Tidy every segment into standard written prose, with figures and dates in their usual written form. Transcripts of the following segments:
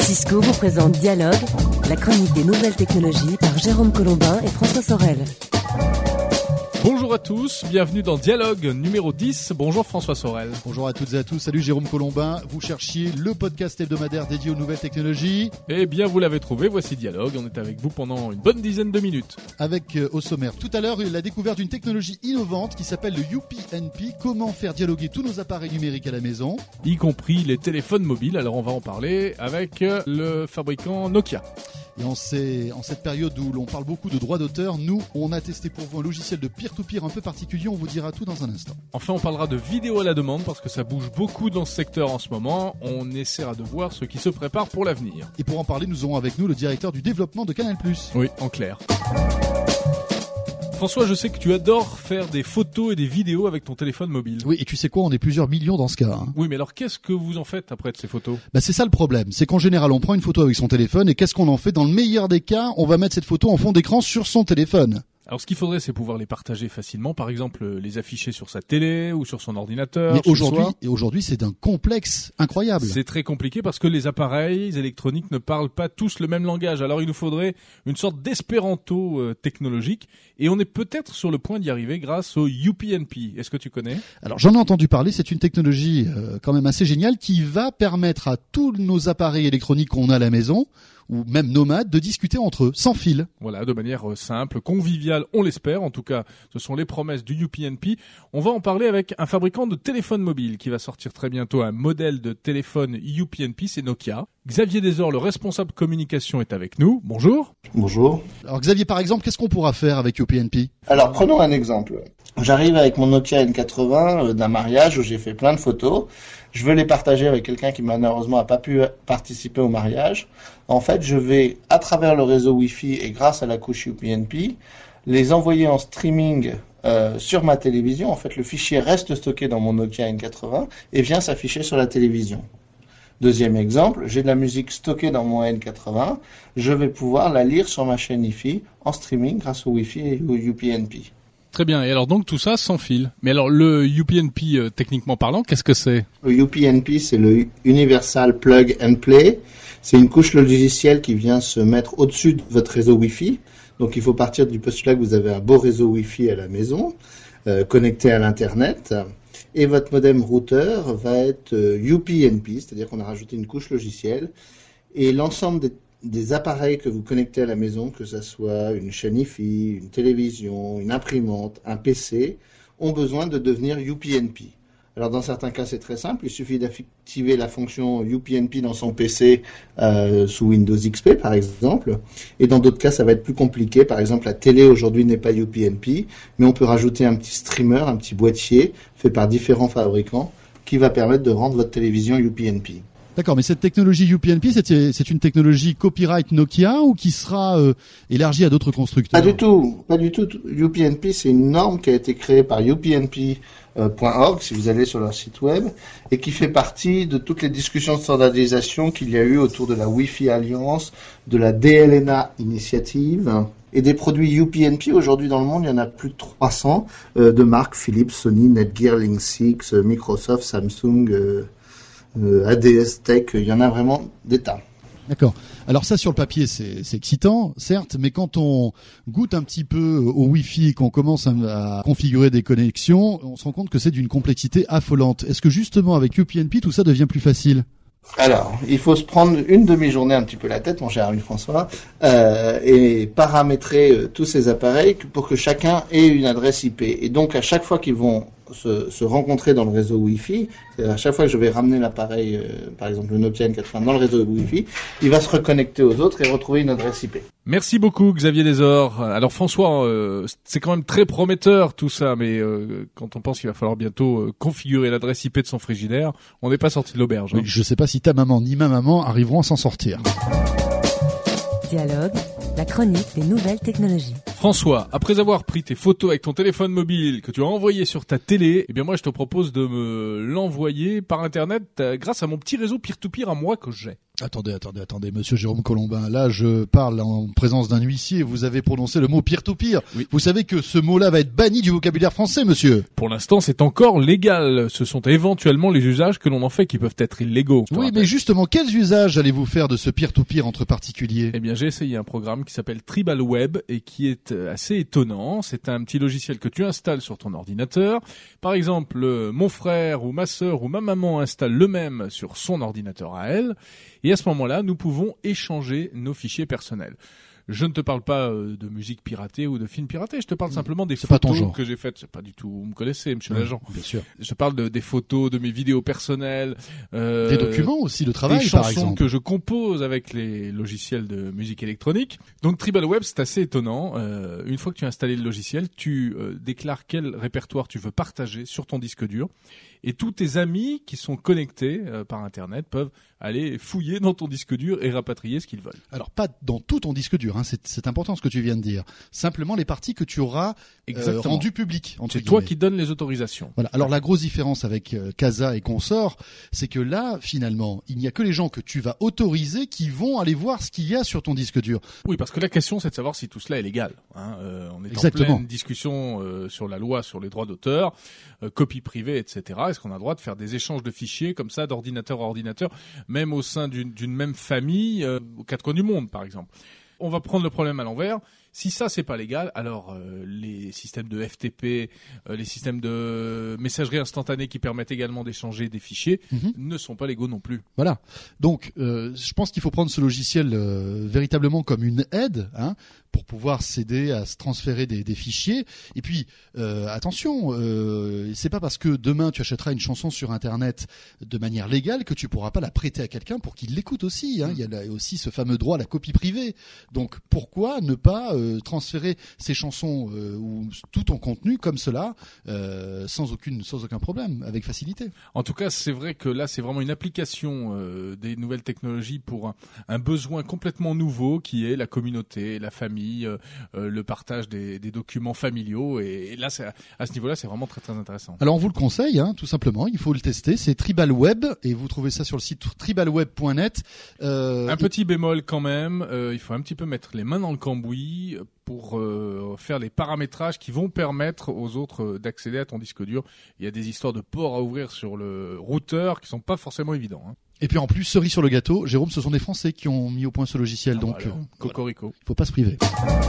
Cisco vous présente Dialogue, la chronique des nouvelles technologies par Jérôme Colombin et François Sorel. Bonjour à tous, bienvenue dans Dialogue numéro 10. Bonjour François Sorel. Bonjour à toutes et à tous, salut Jérôme Colombin. Vous cherchiez le podcast hebdomadaire dédié aux nouvelles technologies. Eh bien vous l'avez trouvé, voici Dialogue. On est avec vous pendant une bonne dizaine de minutes. Avec au sommaire tout à l'heure la découverte d'une technologie innovante qui s'appelle le UPnP. Comment faire dialoguer tous nos appareils numériques à la maison, y compris les téléphones mobiles. Alors on va en parler avec le fabricant Nokia. Et en cette période où l'on parle beaucoup de droits d'auteur, nous, on a testé pour vous un logiciel de peer-to-peer un peu particulier. On vous dira tout dans un instant. Enfin, on parlera de vidéo à la demande parce que ça bouge beaucoup dans ce secteur en ce moment. On essaiera de voir ce qui se prépare pour l'avenir. Et pour en parler, nous aurons avec nous le directeur du développement de Canal+. Oui, en clair. François, je sais que tu adores faire des photos et des vidéos avec ton téléphone mobile. Oui, et tu sais quoi, on est plusieurs millions dans ce cas. Oui, mais alors qu'est-ce que vous en faites après de ces photos ? C'est ça le problème, c'est qu'en général on prend une photo avec son téléphone et qu'est-ce qu'on en fait ? Dans le meilleur des cas, on va mettre cette photo en fond d'écran sur son téléphone. Alors ce qu'il faudrait, c'est pouvoir les partager facilement, par exemple les afficher sur sa télé ou sur son ordinateur. Mais aujourd'hui, c'est d'un complexe incroyable. C'est très compliqué parce que les appareils électroniques ne parlent pas tous le même langage. Alors il nous faudrait une sorte d'espéranto technologique et on est peut-être sur le point d'y arriver grâce au UPnP. Est-ce que tu connais ? Alors j'en ai entendu parler, c'est une technologie quand même assez géniale qui va permettre à tous nos appareils électroniques qu'on a à la maison ou même nomades, de discuter entre eux, sans fil. Voilà, de manière simple, conviviale, on l'espère. En tout cas, ce sont les promesses du UPnP. On va en parler avec un fabricant de téléphones mobiles qui va sortir très bientôt un modèle de téléphone UPnP, c'est Nokia. Xavier Desor, le responsable communication, est avec nous. Bonjour. Bonjour. Alors Xavier, par exemple, qu'est-ce qu'on pourra faire avec UPnP ? Alors prenons un exemple. J'arrive avec mon Nokia N80 d'un mariage où j'ai fait plein de photos. Je veux les partager avec quelqu'un qui malheureusement n'a pas pu participer au mariage. En fait, je vais, à travers le réseau Wi-Fi et grâce à la couche UPnP, les envoyer en streaming sur ma télévision. En fait, le fichier reste stocké dans mon Nokia N80 et vient s'afficher sur la télévision. Deuxième exemple, j'ai de la musique stockée dans mon N80. Je vais pouvoir la lire sur ma chaîne Wi-Fi en streaming grâce au Wi-Fi et au UPnP. Très bien. Et alors donc tout ça sans fil. Mais alors le UPnP, techniquement parlant, qu'est-ce que c'est ? Le UPnP, c'est le Universal Plug and Play. C'est une couche logicielle qui vient se mettre au-dessus de votre réseau Wi-Fi. Donc il faut partir du postulat que vous avez un beau réseau Wi-Fi à la maison, connecté à l'Internet. Et votre modem routeur va être UPnP, c'est-à-dire qu'on a rajouté une couche logicielle. Et l'ensemble des appareils que vous connectez à la maison, que ce soit une chaîne Wi-Fi, une télévision, une imprimante, un PC, ont besoin de devenir UPnP. Alors dans certains cas c'est très simple, il suffit d'activer la fonction UPnP dans son PC sous Windows XP par exemple, et dans d'autres cas ça va être plus compliqué, par exemple la télé aujourd'hui n'est pas UPnP, mais on peut rajouter un petit streamer, un petit boîtier fait par différents fabricants qui va permettre de rendre votre télévision UPnP. D'accord, mais cette technologie UPnP, c'est une technologie copyright Nokia ou qui sera élargie à d'autres constructeurs ? Pas du tout. UPnP, c'est une norme qui a été créée par upnp.org, si vous allez sur leur site web, et qui fait partie de toutes les discussions de standardisation qu'il y a eu autour de la Wi-Fi Alliance, de la DLNA Initiative, et des produits UPnP. Aujourd'hui dans le monde, il y en a plus de 300 de marques Philips, Sony, Netgear, Linksys, Microsoft, Samsung, ADS Tech, il y en a vraiment des tas. D'accord. Alors ça, sur le papier, c'est excitant, certes, mais quand on goûte un petit peu au Wi-Fi, qu'on commence à configurer des connexions, on se rend compte que c'est d'une complexité affolante. Est-ce que justement, avec UPnP, tout ça devient plus facile ? Alors, il faut se prendre une demi-journée un petit peu la tête, mon cher ami François, et paramétrer tous ces appareils pour que chacun ait une adresse IP. Et donc, à chaque fois qu'ils vont se rencontrer dans le réseau Wi-Fi, à chaque fois que je vais ramener l'appareil, par exemple le Nokia N80 dans le réseau Wi-Fi, il va se reconnecter aux autres et retrouver une adresse IP. Merci beaucoup Xavier Desor. Alors François, c'est quand même très prometteur tout ça, mais quand on pense qu'il va falloir bientôt configurer l'adresse IP de son frigidaire, on n'est pas sorti de l'auberge. Oui, je ne sais pas si ta maman ni ma maman arriveront à s'en sortir. Dialogue, la chronique des nouvelles technologies. François, après avoir pris tes photos avec ton téléphone mobile que tu as envoyé sur ta télé, eh bien moi je te propose de me l'envoyer par internet grâce à mon petit réseau peer-to-peer à moi que j'ai. Attendez, monsieur Jérôme Colombin. Là, je parle en présence d'un huissier. Vous avez prononcé le mot peer-to-peer. Oui. Vous savez que ce mot-là va être banni du vocabulaire français, monsieur. Pour l'instant, c'est encore légal. Ce sont éventuellement les usages que l'on en fait qui peuvent être illégaux. Oui, mais justement, quels usages allez-vous faire de ce peer-to-peer entre particuliers? Eh bien, j'ai essayé un programme qui s'appelle Tribal Web et qui est assez étonnant. C'est un petit logiciel que tu installes sur ton ordinateur. Par exemple, mon frère ou ma sœur ou ma maman installe le même sur son ordinateur à elle. Et à ce moment-là, nous pouvons échanger nos fichiers personnels. Je ne te parle pas de musique piratée ou de films piratés, je te parle simplement des photos que j'ai faites. C'est pas du tout, vous me connaissez, monsieur l'agent. Bien sûr. Je parle des photos, de mes vidéos personnelles. Des documents aussi de travail, par exemple. Des chansons que je compose avec les logiciels de musique électronique. Donc Tribal Web, c'est assez étonnant. Une fois que tu as installé le logiciel, tu déclares quel répertoire tu veux partager sur ton disque dur. Et tous tes amis qui sont connectés par Internet peuvent aller fouiller dans ton disque dur et rapatrier ce qu'ils veulent. Alors pas dans tout ton disque dur, hein, c'est important ce que tu viens de dire. Simplement les parties que tu auras rendues publiques. C'est toi qui donnes les autorisations. Voilà. Alors la grosse différence avec Casa et consorts, c'est que là finalement, il n'y a que les gens que tu vas autoriser qui vont aller voir ce qu'il y a sur ton disque dur. Oui, parce que la question c'est de savoir si tout cela est légal. Hein. On est Exactement. en pleine discussion sur la loi sur les droits d'auteur, copie privée, etc. Est-ce qu'on a le droit de faire des échanges de fichiers comme ça d'ordinateur à ordinateur, même au sein d'une même famille, aux quatre coins du monde, par exemple? On va prendre le problème à l'envers. Si ça, c'est pas légal, alors les systèmes de FTP, les systèmes de messagerie instantanée qui permettent également d'échanger des fichiers ne sont pas légaux non plus. Voilà. Donc, je pense qu'il faut prendre ce logiciel véritablement comme une aide, hein, pour pouvoir s'aider à se transférer des fichiers. Et puis, attention, c'est pas parce que demain tu achèteras une chanson sur Internet de manière légale que tu pourras pas la prêter à quelqu'un pour qu'il l'écoute aussi. Hein. Il y a là aussi ce fameux droit à la copie privée. Donc, pourquoi ne pas transférer ces chansons ou tout ton contenu comme cela sans aucun problème, avec facilité. En tout cas, c'est vrai que là, c'est vraiment une application des nouvelles technologies pour un besoin complètement nouveau qui est la communauté, la famille, le partage des documents familiaux. Et là, à ce niveau-là, c'est vraiment très très intéressant. Alors, on vous le conseille, hein, tout simplement. Il faut le tester. C'est Tribal Web et vous trouvez ça sur le site tribalweb.net. Un petit bémol quand même. Il faut un petit peu mettre les mains dans le cambouis pour faire les paramétrages qui vont permettre aux autres d'accéder à ton disque dur. Il y a des histoires de ports à ouvrir sur le routeur qui sont pas forcément évidents. Hein. Et puis en plus, cerise sur le gâteau, Jérôme, ce sont des Français qui ont mis au point ce logiciel. Ah donc voilà. Cocorico. Voilà. Faut pas se priver.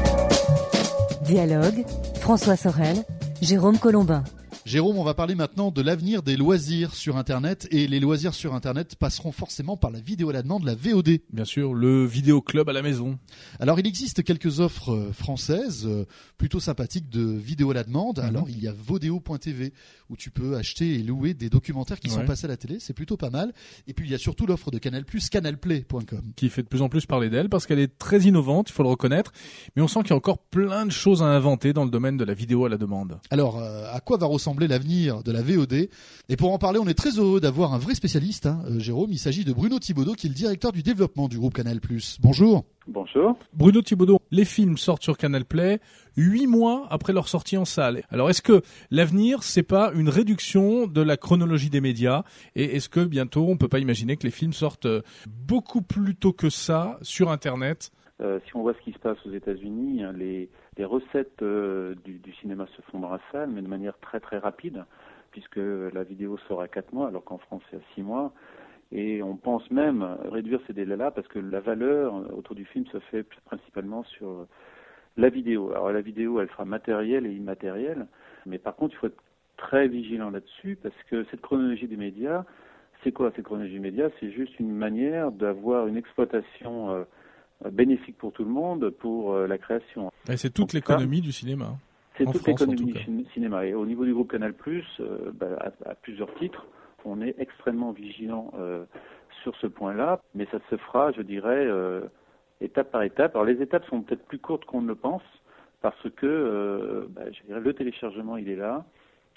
Dialogue, François Sorel, Jérôme Colombin. Jérôme, on va parler maintenant de l'avenir des loisirs sur Internet. Et les loisirs sur Internet passeront forcément par la vidéo à la demande, la VOD. Bien sûr, le vidéo club à la maison. Alors, il existe quelques offres françaises plutôt sympathiques de vidéo à la demande. Alors, il y a Vodeo.tv où tu peux acheter et louer des documentaires qui sont passés à la télé. C'est plutôt pas mal. Et puis, il y a surtout l'offre de Canal+, canalplay.com. Qui fait de plus en plus parler d'elle parce qu'elle est très innovante, il faut le reconnaître. Mais on sent qu'il y a encore plein de choses à inventer dans le domaine de la vidéo à la demande. Alors, à quoi va ressembler l'avenir de la VOD? Et pour en parler, on est très heureux d'avoir un vrai spécialiste, hein, Jérôme. Il s'agit de Bruno Thibaudot, qui est le directeur du développement du groupe Canal+. Bonjour. Bonjour. Bruno Thibaudot, les films sortent sur Canal Play 8 mois après leur sortie en salle. Alors est-ce que l'avenir, c'est pas une réduction de la chronologie des médias? Et est-ce que bientôt, on peut pas imaginer que les films sortent beaucoup plus tôt que ça sur Internet? Si on voit ce qui se passe aux États-Unis, hein, les recettes du cinéma se font dans la salle, mais de manière très très rapide, puisque la vidéo sort à 4 mois, alors qu'en France c'est à 6 mois. Et on pense même réduire ces délais-là parce que la valeur autour du film se fait principalement sur la vidéo. Alors la vidéo, elle sera matérielle et immatérielle, mais par contre, il faut être très vigilant là-dessus parce que cette chronologie des médias, c'est quoi cette chronologie des médias? C'est juste une manière d'avoir une exploitation bénéfique pour tout le monde, pour la création. Et c'est toute l'économie du cinéma. C'est toute l'économie du cinéma. Et au niveau du groupe Canal+, à plusieurs titres, on est extrêmement vigilant sur ce point-là, mais ça se fera, je dirais, étape par étape. Alors les étapes sont peut-être plus courtes qu'on ne le pense, parce que je dirais, le téléchargement, il est là.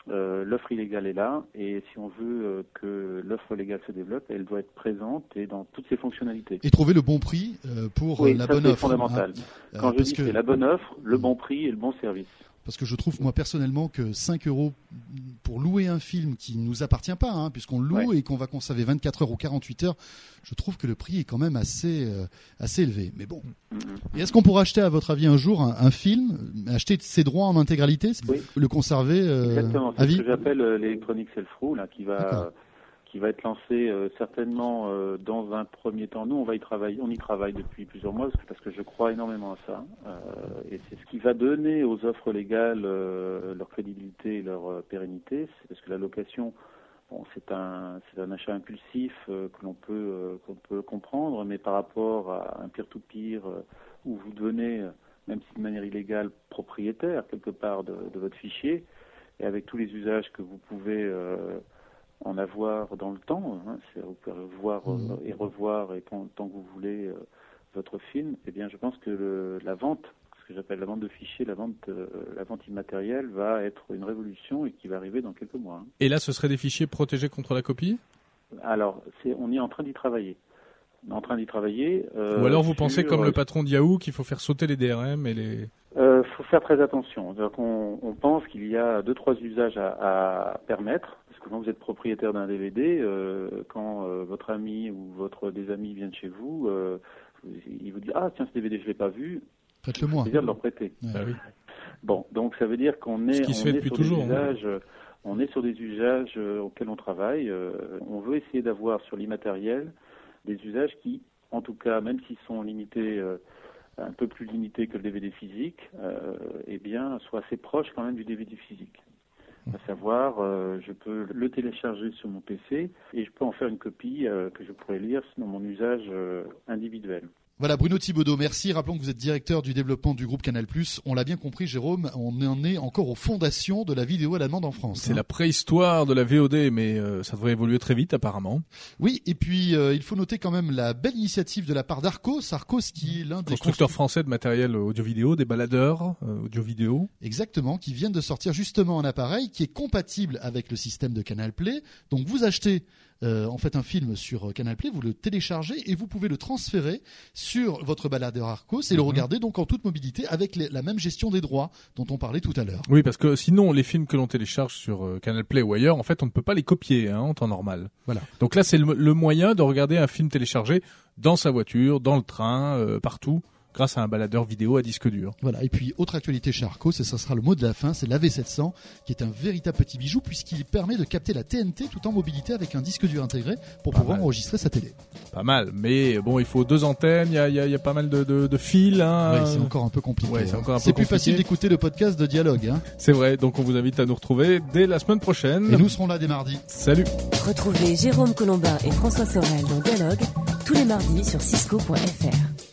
l'offre illégale est là, et si on veut que l'offre légale se développe, elle doit être présente et dans toutes ses fonctionnalités. Et trouver le bon prix pour la bonne offre. C'est fondamental. Quand je dis que c'est la bonne offre, le bon prix et le bon service. Parce que je trouve, moi, personnellement, que 5 € pour louer un film qui ne nous appartient pas, puisqu'on le loue et qu'on va conserver 24 heures ou 48 heures, je trouve que le prix est quand même assez élevé. Mais bon. Et est-ce qu'on pourra acheter, à votre avis, un jour un film, acheter ses droits en intégralité, le conserver Exactement, à vie? C'est ce que j'appelle l'électronique self-rule, qui va être lancé certainement dans un premier temps. Nous, on y travaille depuis plusieurs mois parce que je crois énormément à ça. Et c'est ce qui va donner aux offres légales leur crédibilité et leur pérennité. C'est parce que la location, c'est un achat impulsif que l'on peut comprendre, mais par rapport à un peer-to-peer où vous devenez, même si de manière illégale, propriétaire quelque part de votre fichier, et avec tous les usages que vous pouvez en avoir dans le temps, vous pouvez voir et revoir et tant que vous voulez votre film, eh bien je pense que la vente, ce que j'appelle la vente de fichiers, la vente immatérielle va être une révolution et qui va arriver dans quelques mois. Et là, ce seraient des fichiers protégés contre la copie ? Alors, on est en train d'y travailler. Ou alors vous pensez comme le patron de Yahoo qu'il faut faire sauter les DRM et les... faut faire très attention. On pense qu'il y a 2-3 usages à permettre. Parce que quand vous êtes propriétaire d'un DVD, quand votre ami ou des amis viennent chez vous, ils vous disent « Ah, tiens, ce DVD, je ne l'ai pas vu. » Faites-le-moi. C'est-à-dire de leur prêter. Oui. Bon, donc ça veut dire qu'on est, on est sur des usages auxquels on travaille. On veut essayer d'avoir sur l'immatériel des usages qui, en tout cas, même s'ils sont limités, un peu plus limités que le DVD physique, soient assez proches quand même du DVD physique. À savoir, je peux le télécharger sur mon PC et je peux en faire une copie que je pourrais lire dans mon usage individuel. Voilà, Bruno Thibaudeau, merci. Rappelons que vous êtes directeur du développement du groupe Canal+. On l'a bien compris, Jérôme, on en est encore aux fondations de la vidéo à la demande en France. C'est la préhistoire de la VOD, mais ça devrait évoluer très vite apparemment. Oui, et puis il faut noter quand même la belle initiative de la part d'Arcos. Arcos qui est l'un des constructeurs français de matériel audio-vidéo, des baladeurs audio-vidéo. Exactement, qui viennent de sortir justement un appareil qui est compatible avec le système de Canal Play. Donc vous achetez en fait un film sur Canal Play, vous le téléchargez et vous pouvez le transférer sur votre baladeur Arcos et le regarder donc en toute mobilité avec la même gestion des droits dont on parlait tout à l'heure. Oui, parce que sinon les films que l'on télécharge sur Canal Play ou ailleurs, en fait, on ne peut pas les copier en temps normal. Voilà. Donc là, c'est le moyen de regarder un film téléchargé dans sa voiture, dans le train, partout, grâce à un baladeur vidéo à disque dur. Voilà. Et puis, autre actualité chez Arcos, et ça sera le mot de la fin, c'est l'AV700, qui est un véritable petit bijou puisqu'il permet de capter la TNT tout en mobilité avec un disque dur intégré pour pouvoir enregistrer sa télé. Pas mal, mais bon, il faut 2 antennes, il y a pas mal de fils. Oui, c'est encore un peu compliqué. Ouais, c'est plus facile d'écouter le podcast de Dialogue. C'est vrai, donc on vous invite à nous retrouver dès la semaine prochaine. Et nous serons là dès mardi. Salut. Retrouvez Jérôme Colombin et François Sorel dans Dialogue tous les mardis sur cisco.fr.